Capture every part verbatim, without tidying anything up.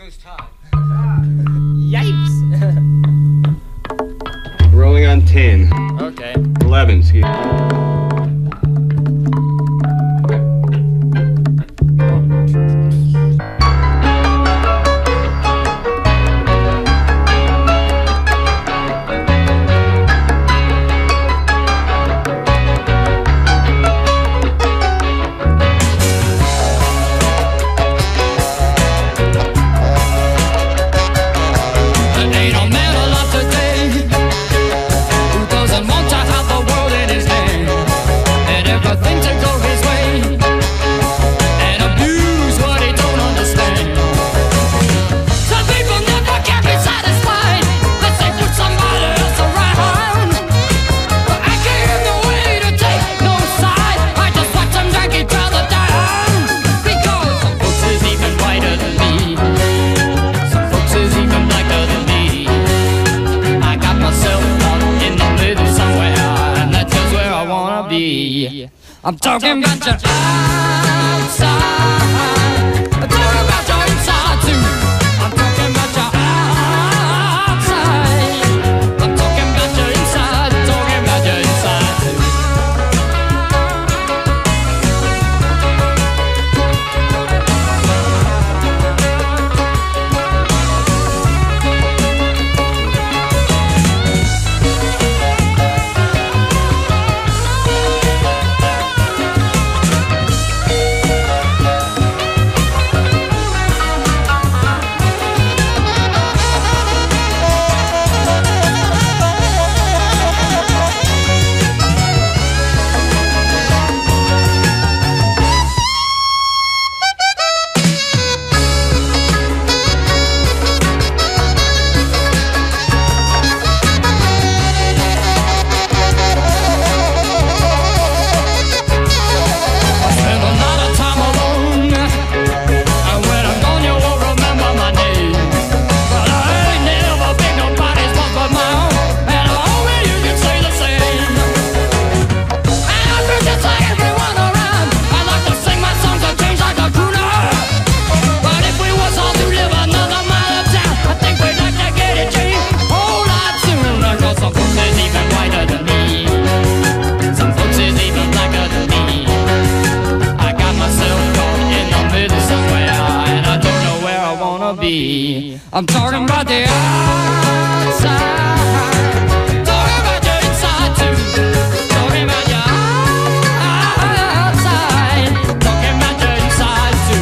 is Todd. Yipes. Rolling on ten. Okay. eleven, excuse me. I'm talking about your outside. I'm talking about your inside too. I'm talking about your outside. I'm talking about your inside. Talking about your inside too. I'm talking about the outside. Talking about your inside too. Talking about your outside. Talking about your inside too.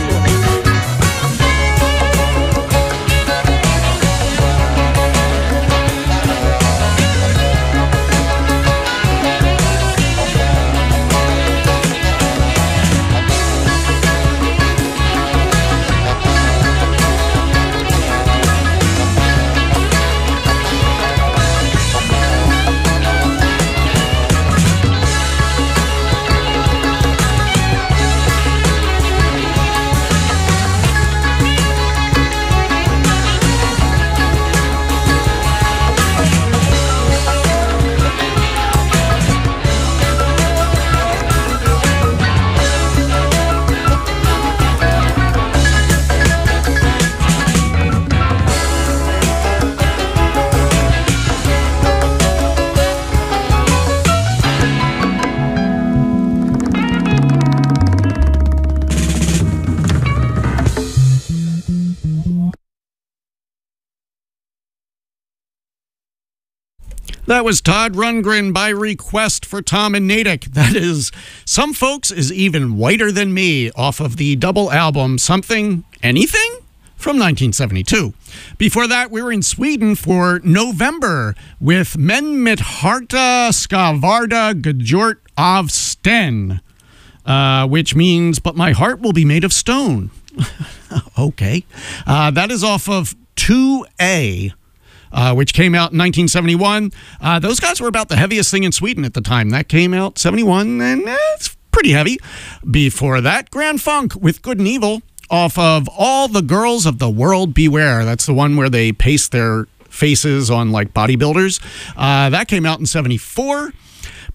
That was Todd Rundgren by request for Tom and Natick. That is Some Folks Is Even Whiter Than Me off of the double album Something Anything from nineteen seventy-two. Before that, we were in Sweden for November with Men Mitt Harta Skavarda Gjort av Sten, uh, which means, but my heart will be made of stone. Okay. Uh, that is off of two A. Uh, which came out in nineteen seventy-one. Uh, those guys were about the heaviest thing in Sweden at the time. That came out seventy-one, and eh, it's pretty heavy. Before that, Grand Funk with Good and Evil off of All the Girls of the World Beware. That's the one where they paste their faces on like bodybuilders. Uh, that came out in seventy-four.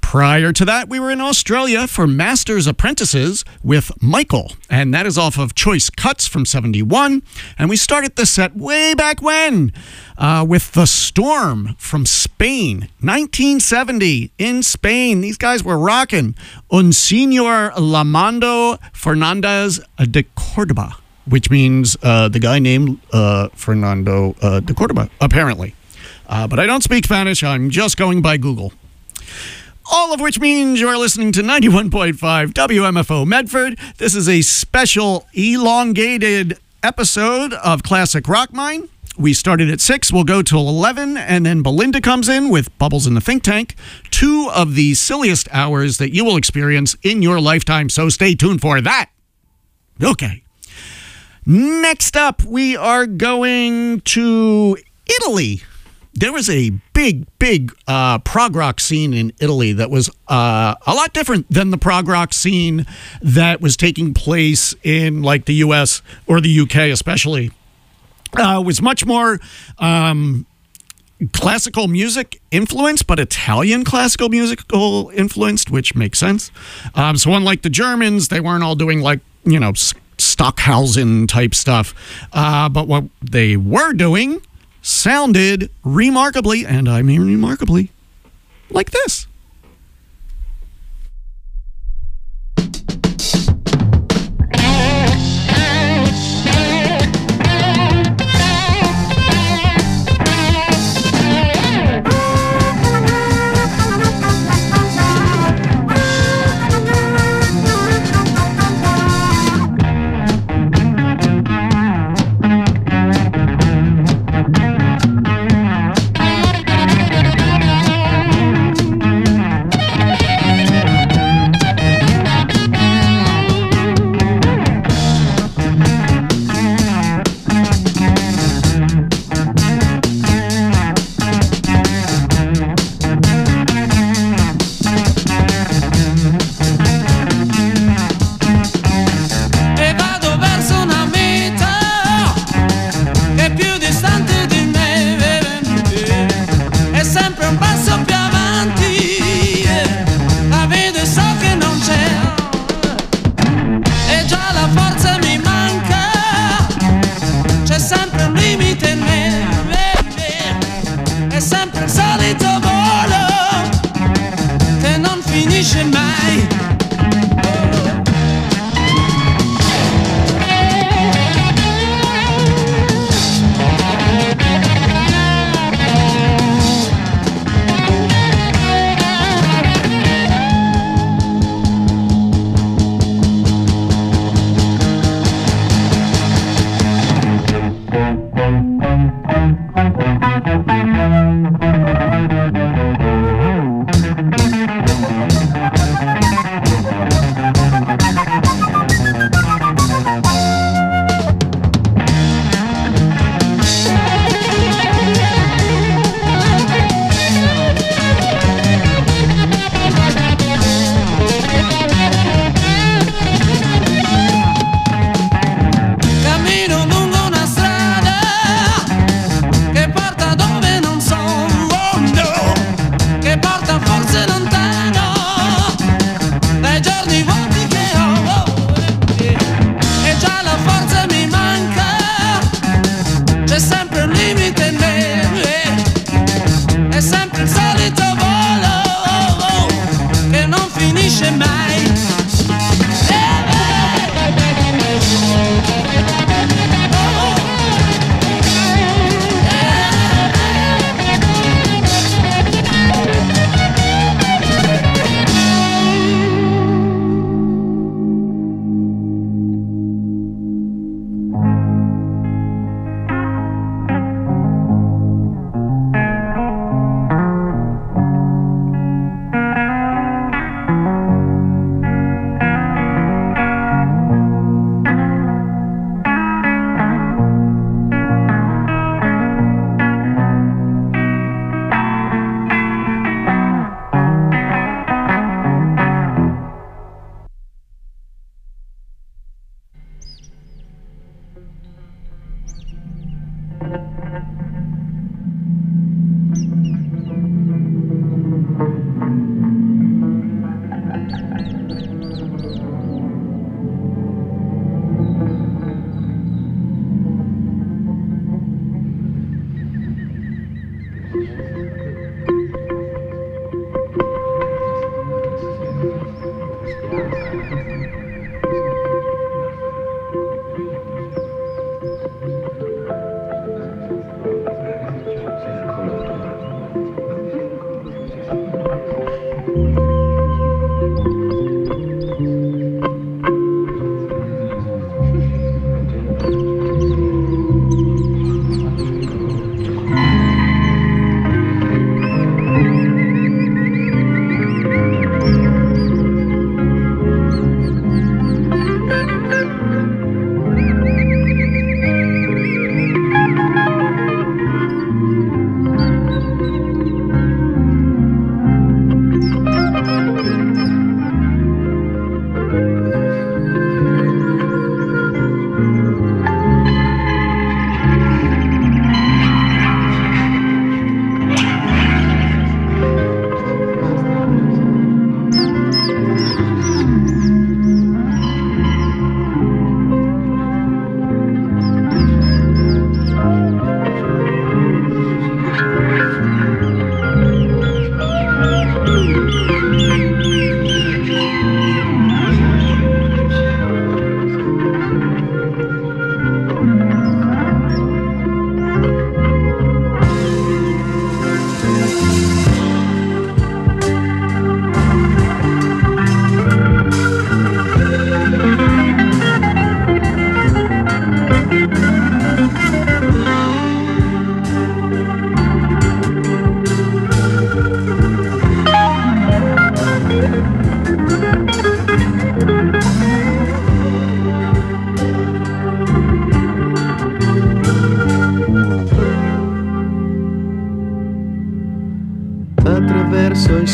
Prior to that, we were in Australia for Master's Apprentices with Michael, and that is off of Choice Cuts from seventy-one. And we started the set way back when uh, with The Storm from Spain, nineteen seventy in Spain. These guys were rocking. Un Señor Lamando Fernandez de Cordoba, which means uh, the guy named uh, Fernando uh, de Cordoba, apparently. Uh, but I don't speak Spanish. I'm just going by Google. All of which means you're listening to ninety-one point five W M F O Medford. This is a special elongated episode of Classic Rock Mine. We started at six, we'll go till eleven, and then Belinda comes in with Bubbles in the Think Tank. Two of the silliest hours that you will experience in your lifetime, so stay tuned for that. Okay. Next up, we are going to Italy. There was a big, big uh, prog rock scene in Italy that was uh, a lot different than the prog rock scene that was taking place in like the U S or the U K especially. Uh, it was much more um, classical music influenced, but Italian classical musical influenced, which makes sense. Um, so unlike the Germans, they weren't all doing like, you know, Stockhausen type stuff. Uh, but what they were doing sounded remarkably, and I mean remarkably, like this.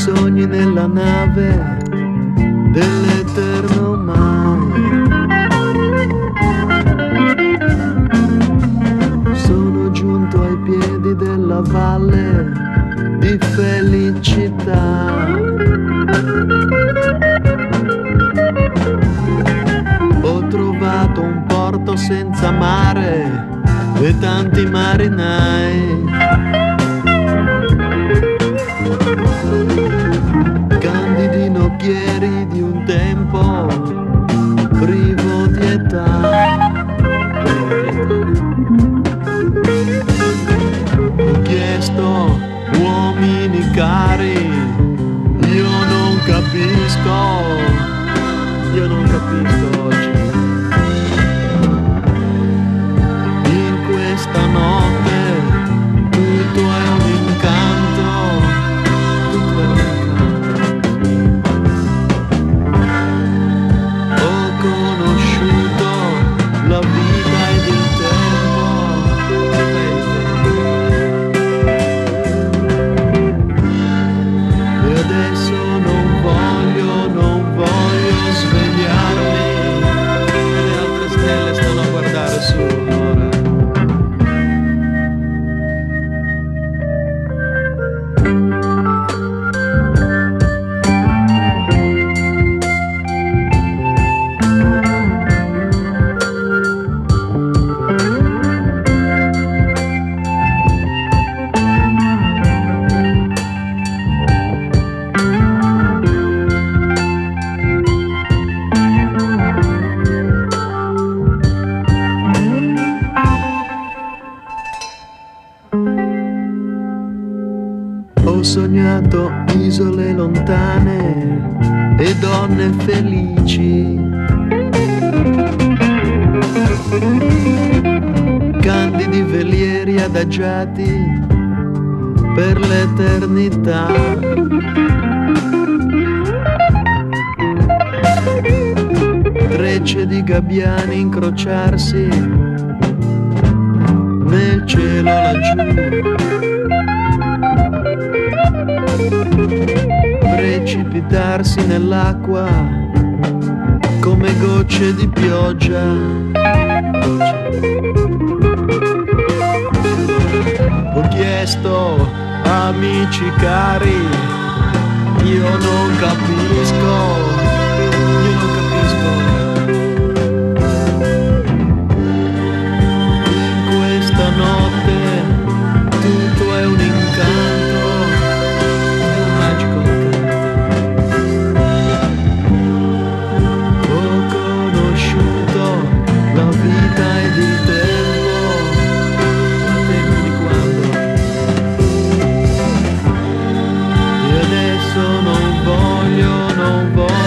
sogni nella nave dell'eterno mai. Sono giunto ai piedi della valle di felicità. Ho trovato un porto senza mare e tanti marinai. Candidi nocchieri di un tempo privo di età. Ho chiesto uomini cari, io non capisco, io non capisco oggi. In questa notte tutto è un incanto, tutto è un incanto. Ho conosciuto la vita ed il tempo, e adesso non voglio, non voglio svegliarmi. Le altre stelle stanno a guardare su ora. Ho sognato isole lontane e donne felici, candidi velieri adagiati per l'eternità. Trecce di gabbiani incrociarsi nel cielo laggiù, precipitarsi nell'acqua come gocce di pioggia. Ho chiesto amici cari, io non capisco, io non capisco. In questa notte tutto è un incanto, è un magico incanto. Ho conosciuto la vita ed il tempo, il tempo di quando. E adesso non voglio, non voglio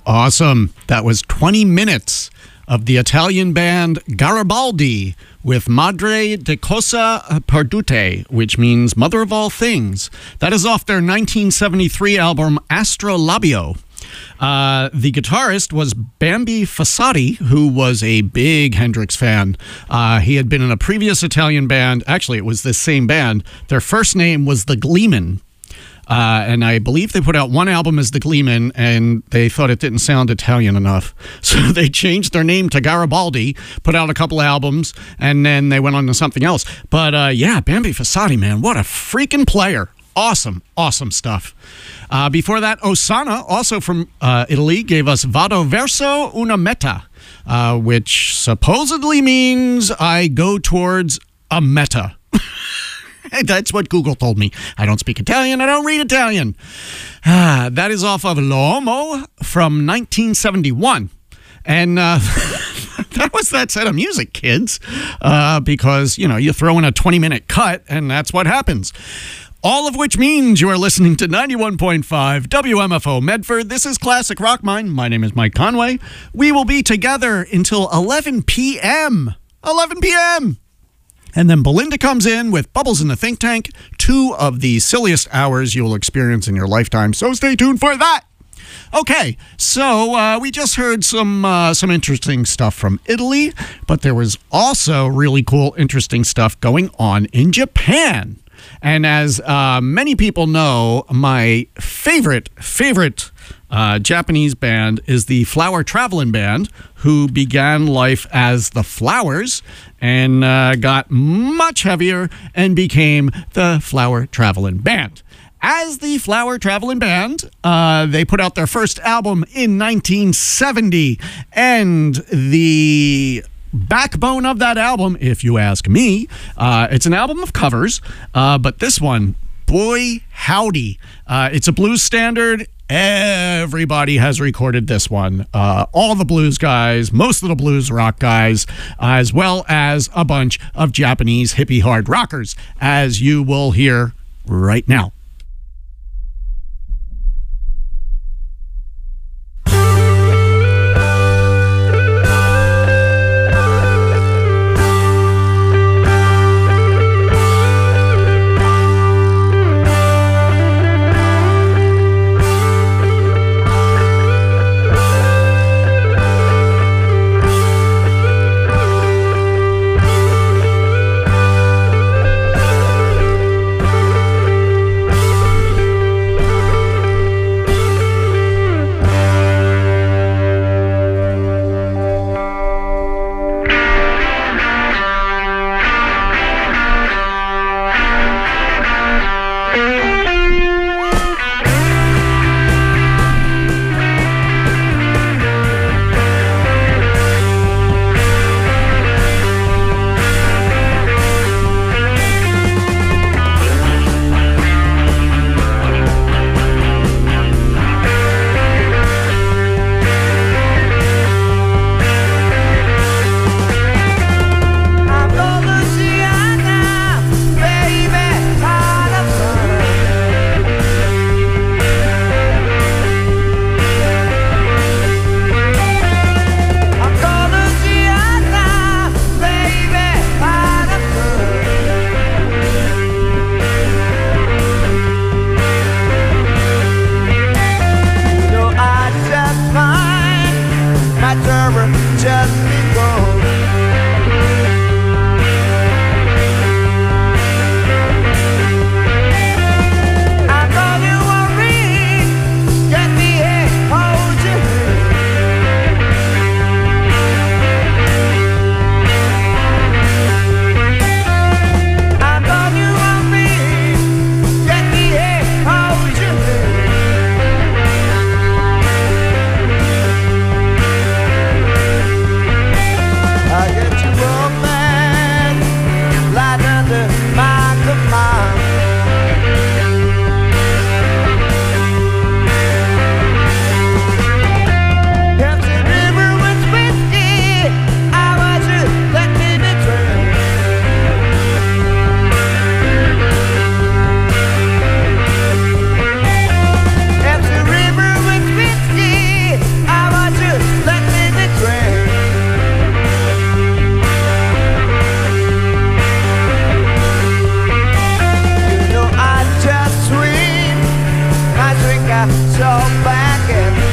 Awesome. That was twenty minutes of the Italian band Garibaldi with Madre de Cosa Perdute, which means Mother of All Things. That is off their nineteen seventy-three album Astrolabio. Uh, the guitarist was Bambi Fossati, who was a big Hendrix fan. Uh, he had been in a previous Italian band. Actually, it was this same band. Their first name was the Gleeman. Uh, and I believe they put out one album as the Gleeman, and they thought it didn't sound Italian enough. So they changed their name to Garibaldi, put out a couple albums, and then they went on to something else. But uh, yeah, Bambi Fossati, man, what a freaking player. Awesome, awesome stuff. Uh, before that, Osana, also from uh, Italy, gave us Vado verso una meta, uh, which supposedly means I go towards a meta. That's what Google told me. I don't speak Italian. I don't read Italian. Ah, that is off of L'Uomo from nineteen seventy-one. And uh, that was that set of music, kids, uh, because, you know, you throw in a twenty-minute cut, and that's what happens. All of which means you are listening to ninety-one point five W M F O Medford. This is Classic Rock Mine. My name is Mike Conway. We will be together until eleven p.m. eleven p.m. And then Belinda comes in with Bubbles in the Think Tank, two of the silliest hours you will experience in your lifetime. So stay tuned for that. Okay, so uh, we just heard some uh, some interesting stuff from Italy, but there was also really cool, interesting stuff going on in Japan. And as uh, many people know, my favorite, favorite uh, Japanese band is the Flower Travelin' Band, who began life as the Flowers and uh, got much heavier and became the Flower Travelin' Band. As the Flower Travelin' Band, uh, they put out their first album in nineteen seventy, and the backbone of that album, if you ask me, uh, it's an album of covers, uh, but this one, boy howdy, uh, it's a blues standard. Everybody has recorded this one. Uh, all the blues guys, most of the blues rock guys, as well as a bunch of Japanese hippie hard rockers, as you will hear right now. talk back at me.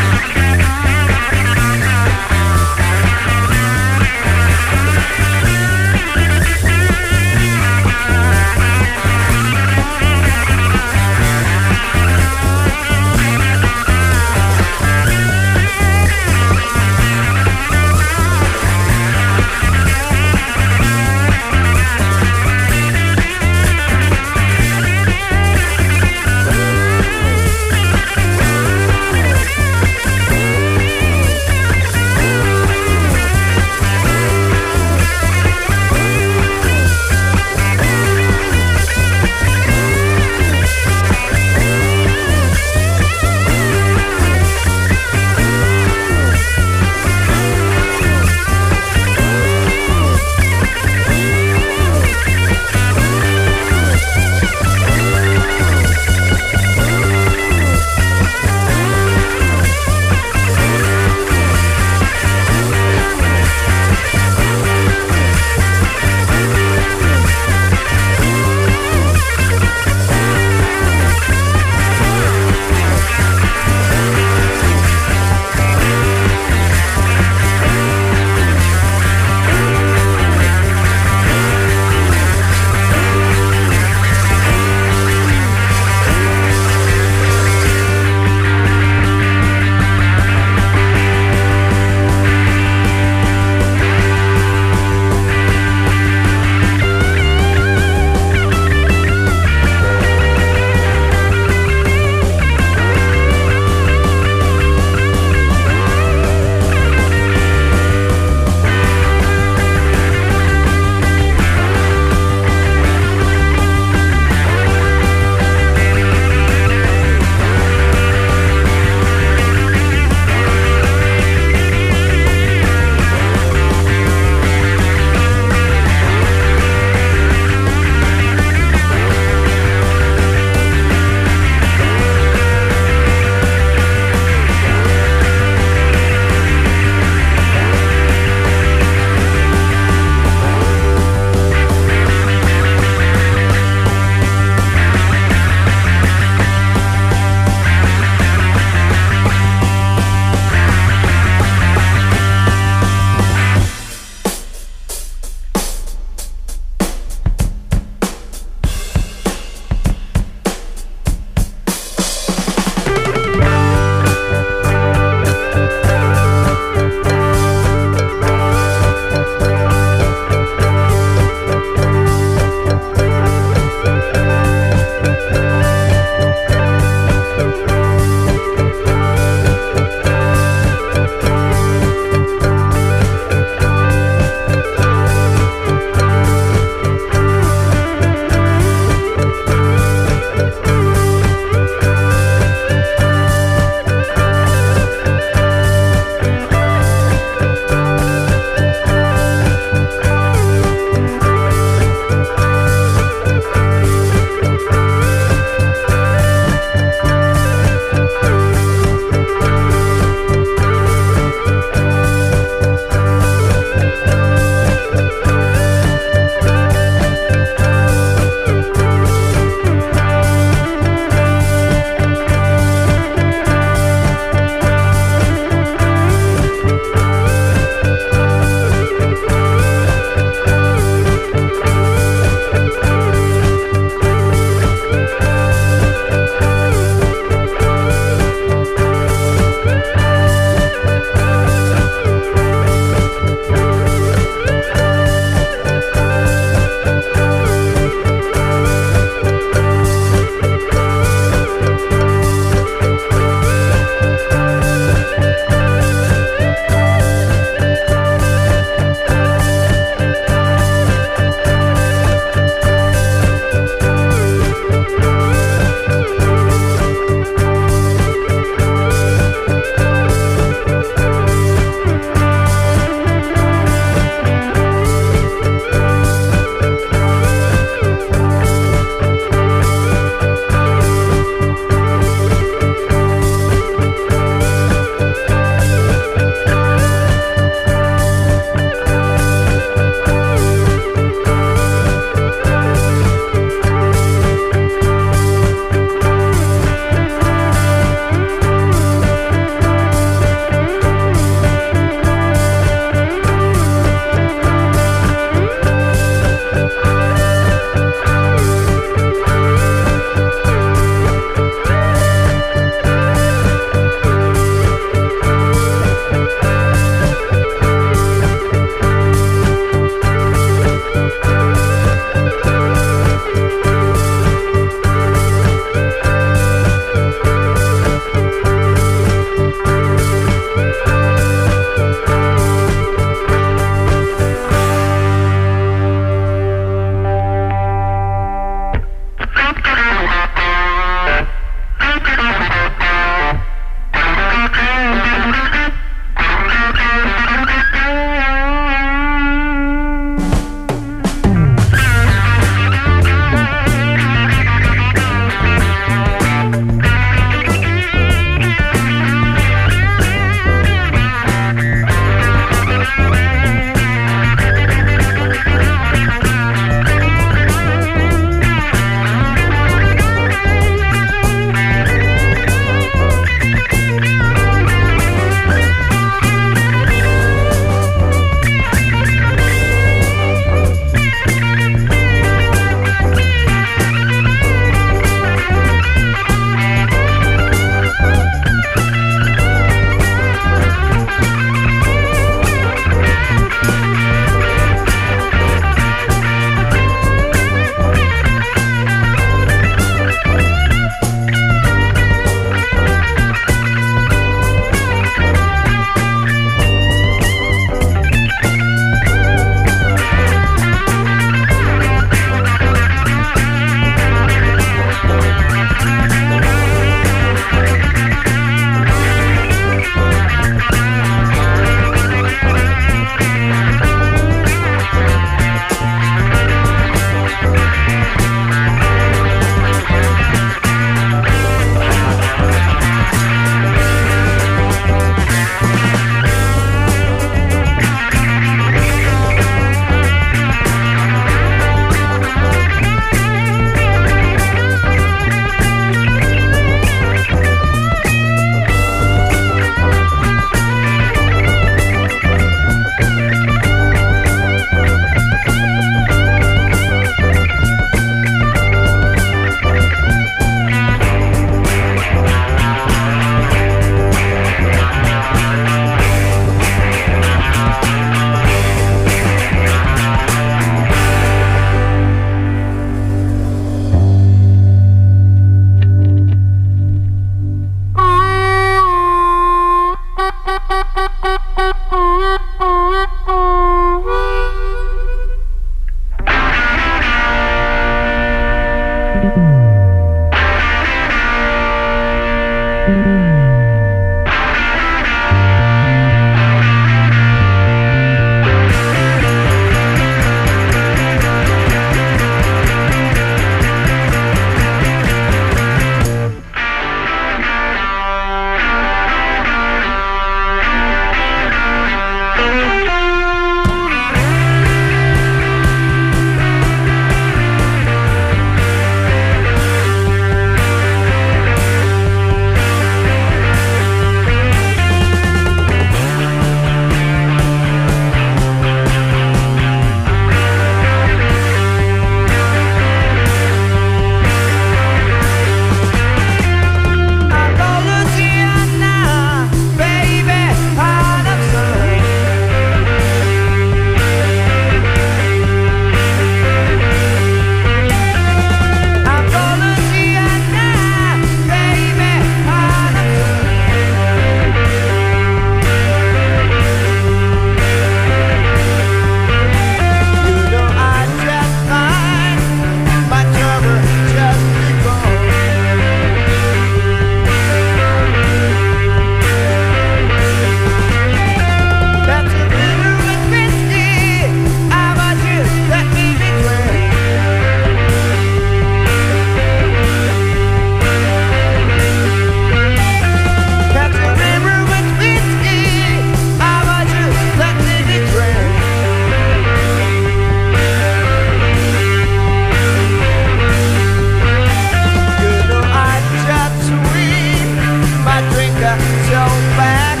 got your back.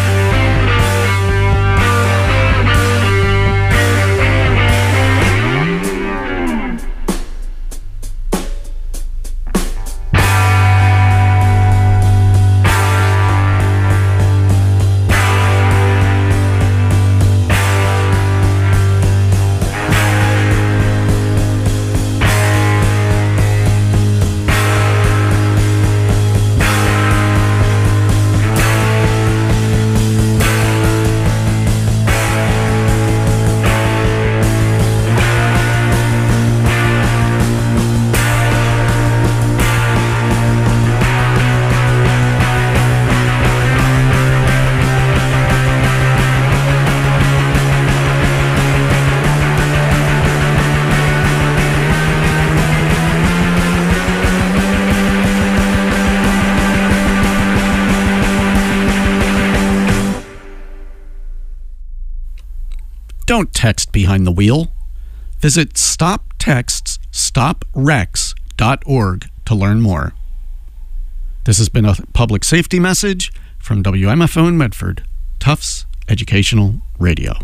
Don't text behind the wheel. Visit stop texts stop wrecks dot org to learn more. This has been a public safety message from W M F O in Medford, Tufts Educational Radio.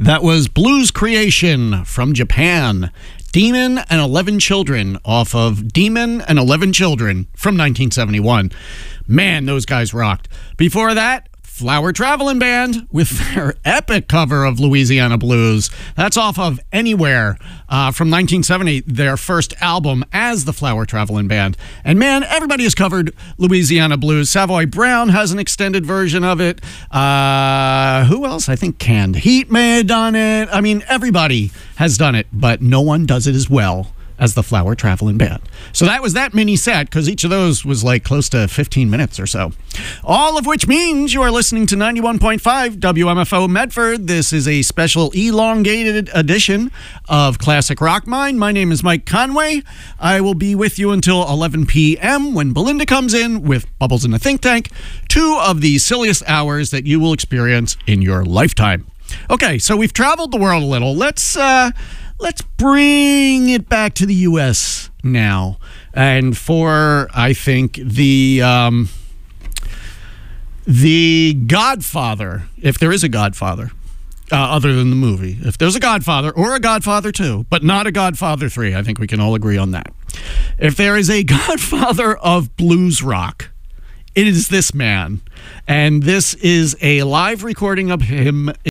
That was Blues Creation from Japan. Demon and eleven Children off of Demon and eleven Children from nineteen seventy-one. Man, those guys rocked. Before that, Flower Traveling Band with their epic cover of Louisiana Blues. That's off of Anywhere uh, from nineteen seventy, their first album as the Flower Traveling Band. And man, everybody has covered Louisiana Blues. Savoy Brown has an extended version of it. Uh, who else? I think Canned Heat may have done it. I mean, everybody has done it, but no one does it as well as the Flower Traveling Band. So that was that mini set, because each of those was like close to fifteen minutes or so. All of which means you are listening to ninety-one point five W M F O Medford. This is a special elongated edition of Classic Rock Mind. My name is Mike Conway. I will be with you until eleven p.m. when Belinda comes in with Bubbles in the Think Tank, two of the silliest hours that you will experience in your lifetime. Okay, so we've traveled the world a little. Let's uh, let's bring it back to the U S now. And for, I think, the um, the Godfather, if there is a Godfather, uh, other than the movie. If there's a Godfather, or a Godfather two, but not a Godfather three, I think we can all agree on that. If there is a Godfather of blues rock, it is this man. And this is a live recording of him